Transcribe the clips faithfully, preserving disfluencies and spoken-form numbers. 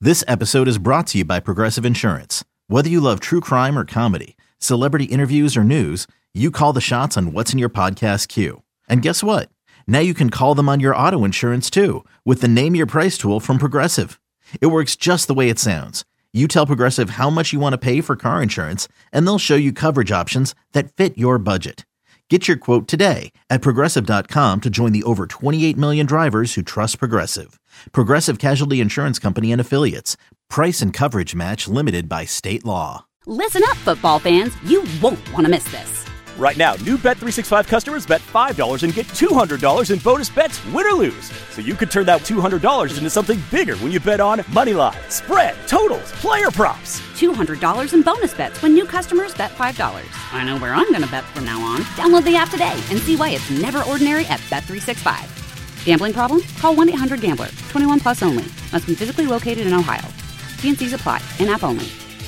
This episode is brought to you by Progressive Insurance. Whether you love true crime or comedy, celebrity interviews or news, you call the shots on what's in your podcast queue. And guess what? Now you can call them on your auto insurance too with the Name Your Price tool from Progressive. It works just the way it sounds. You tell Progressive how much you want to pay for car insurance, and they'll show you coverage options that fit your budget. Get your quote today at Progressive dot com to join the over twenty-eight million drivers who trust Progressive. Progressive Casualty Insurance Company and Affiliates. Price and coverage match limited by state law. Listen up, football fans. You won't want to miss this. Right now, new Bet three sixty-five customers bet five dollars and get two hundred dollars in bonus bets, win or lose. So you could turn that two hundred dollars into something bigger when you bet on moneyline, spread, totals, player props. two hundred dollars in bonus bets when new customers bet five dollars. I know where I'm going to bet from now on. Download the app today and see why it's never ordinary at Bet three sixty-five. Gambling problem? Call one eight hundred gambler. twenty-one plus only. Must be physically located in Ohio. T and C's apply. In-app only.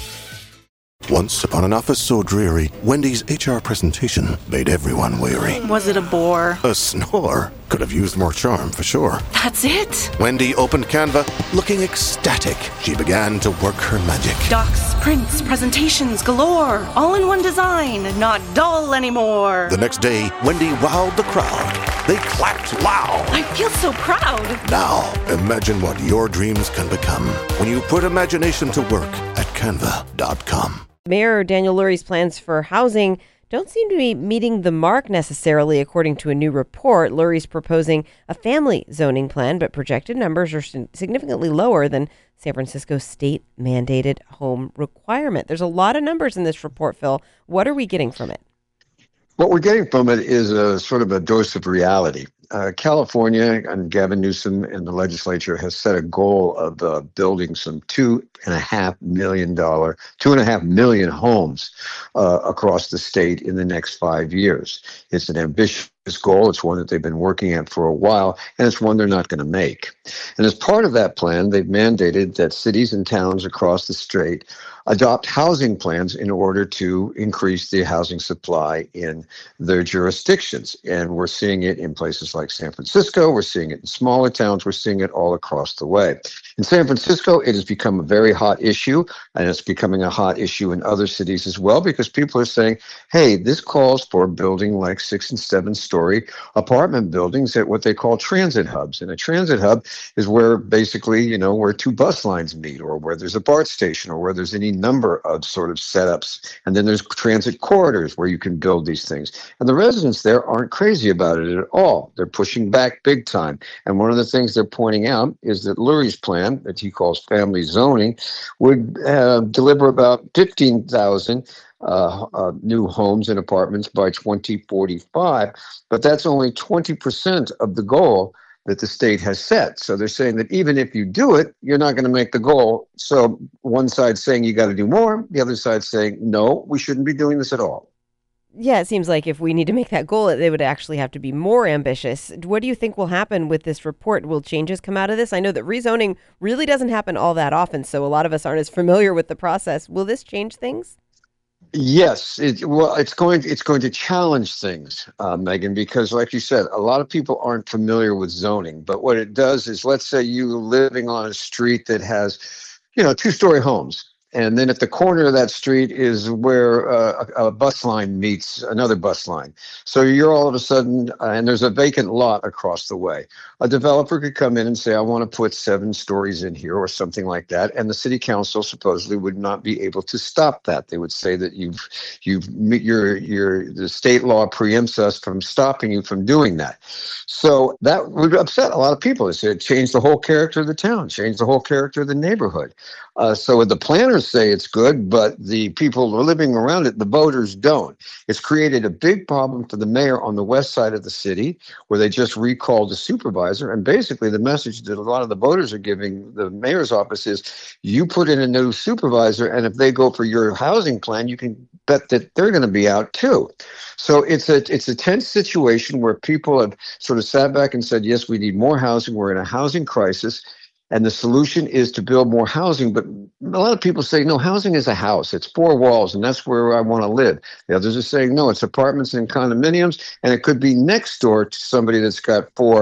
Once upon an office so dreary, Wendy's H R presentation made everyone weary. Was it a bore? A snore. Could have used more charm, for sure. That's it? Wendy opened Canva, looking ecstatic. She began to work her magic. Docs, prints, presentations galore. All in one design, not dull anymore. The next day, Wendy wowed the crowd. They clapped loud. I feel so proud. Now, imagine what your dreams can become when you put imagination to work at canva dot com. Mayor Daniel Lurie's plans for housing don't seem to be meeting the mark necessarily, according to a new report. Lurie's proposing a family zoning plan, but projected numbers are significantly lower than San Francisco's state-mandated home requirement. There's a lot of numbers in this report, Phil. What are we getting from it? What we're getting from it is a sort of a dose of reality. Uh, California and Gavin Newsom and the legislature has set a goal of uh, building some two and a half million dollar, two and a half million homes uh, across the state in the next five years. It's an ambitious goal. It's one that they've been working at for a while, and it's one they're not going to make. And as part of that plan, they've mandated that cities and towns across the state adopt housing plans in order to increase the housing supply in their jurisdictions. And we're seeing it in places like San Francisco. We're seeing it in smaller towns. We're seeing it all across the way. In San Francisco, it has become a very hot issue, and it's becoming a hot issue in other cities as well, because people are saying, hey, this calls for building like six and seven story apartment buildings at what they call transit hubs. And a transit hub is where basically, you know, where two bus lines meet, or where there's a BART station, or where there's any number of sort of setups. And then there's transit corridors where you can build these things. And the residents there aren't crazy about it at all. They're pushing back big time. And one of the things they're pointing out is that Lurie's plan, that he calls family zoning, would uh, deliver about fifteen thousand uh, uh, new homes and apartments by twenty forty-five. But that's only twenty percent of the goal that the state has set. So they're saying that even if you do it, you're not going to make the goal. So one side's saying you got to do more. The other side's saying, no, we shouldn't be doing this at all. Yeah, it seems like if we need to make that goal, they would actually have to be more ambitious. What do you think will happen with this report? Will changes come out of this? I know that rezoning really doesn't happen all that often, so a lot of us aren't as familiar with the process. Will this change things? Yes, it, well, it's going it's going to challenge things, uh, Megan, because like you said, a lot of people aren't familiar with zoning. But what it does is, let's say you living on a street that has, you know, two-story homes. And then at the corner of that street is where uh, a, a bus line meets another bus line. So you're all of a sudden, uh, and there's a vacant lot across the way. A developer could come in and say, I want to put seven stories in here or something like that. And the city council supposedly would not be able to stop that. They would say that you've, you've, your, your, the state law preempts us from stopping you from doing that. So that would upset a lot of people. It said change the whole character of the town, change the whole character of the neighborhood. Uh, so the planners say it's good, but the people who are living around it, the voters don't. It's created a big problem for the mayor on the west side of the city, where they just recalled the supervisor. And basically the message that a lot of the voters are giving the mayor's office is, you put in a new supervisor, and if they go for your housing plan, you can bet that they're going to be out too. So it's a it's a tense situation where people have sort of sat back and said, yes, we need more housing. We're in a housing crisis. And the solution is to build more housing. But a lot of people say, no, housing is a house. It's four walls, and that's where I want to live. The others are saying, no, it's apartments and condominiums, and it could be next door to somebody that's got four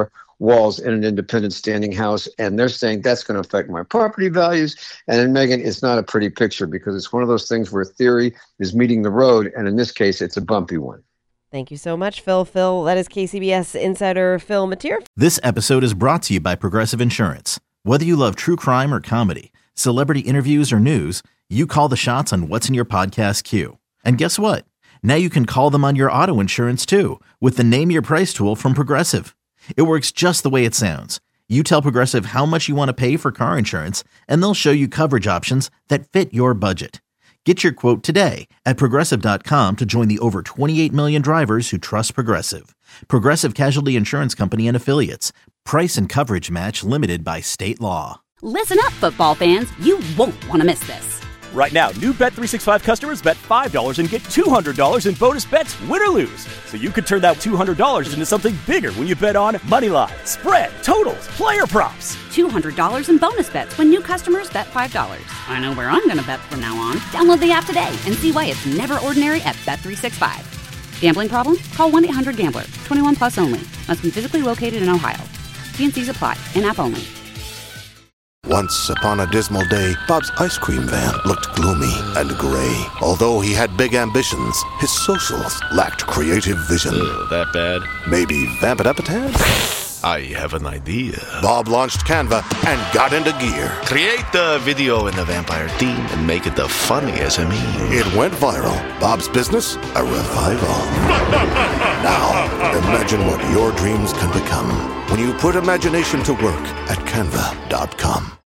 walls in an independent standing house, and they're saying that's going to affect my property values. And then, Megan, it's not a pretty picture because it's one of those things where theory is meeting the road, and in this case, it's a bumpy one. Thank you so much, Phil. Phil, that is K C B S insider Phil Matier. This episode is brought to you by Progressive Insurance. Whether you love true crime or comedy, celebrity interviews or news, you call the shots on what's in your podcast queue. And guess what? Now you can call them on your auto insurance too with the Name Your Price tool from Progressive. It works just the way it sounds. You tell Progressive how much you want to pay for car insurance, and they'll show you coverage options that fit your budget. Get your quote today at Progressive dot com to join the over twenty-eight million drivers who trust Progressive. Progressive Casualty Insurance Company and Affiliates. Price and coverage match limited by state law. Listen up, football fans. You won't want to miss this. Right now, new Bet three sixty-five customers bet five dollars and get two hundred dollars in bonus bets, win or lose. So you could turn that two hundred dollars into something bigger when you bet on money line, spread, totals, player props. two hundred dollars in bonus bets when new customers bet five dollars. I know where I'm going to bet from now on. Download the app today and see why it's never ordinary at Bet three sixty-five. Gambling problem? Call one eight hundred gambler. twenty-one plus only. Must be physically located in Ohio. T and C's apply. In-app only. Once upon a dismal day, Bob's ice cream van looked gloomy and gray. Although he had big ambitions, his socials lacked creative vision. Uh, that bad? Maybe vamp it up a tad? I have an idea. Bob launched Canva and got into gear. Create the video in the vampire theme and make it the funniest I mean. It went viral. Bob's business, a revival. Now, imagine what your dreams can become when you put imagination to work at Canva dot com.